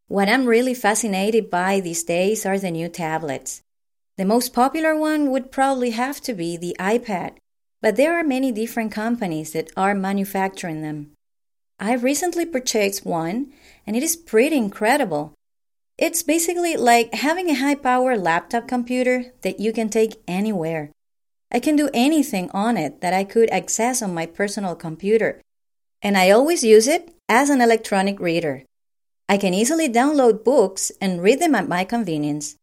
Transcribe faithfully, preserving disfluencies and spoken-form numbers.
What I'm really fascinated by these days are the new tablets. The most popular one would probably have to be the iPad, but there are many different companies that are manufacturing them. I recently purchased one, and it is pretty incredible. It's basically like having a high-power laptop computer that you can take anywhere. I can do anything on it that I could access on my personal computer, and I always use it as an electronic reader. I can easily download books and read them at my convenience.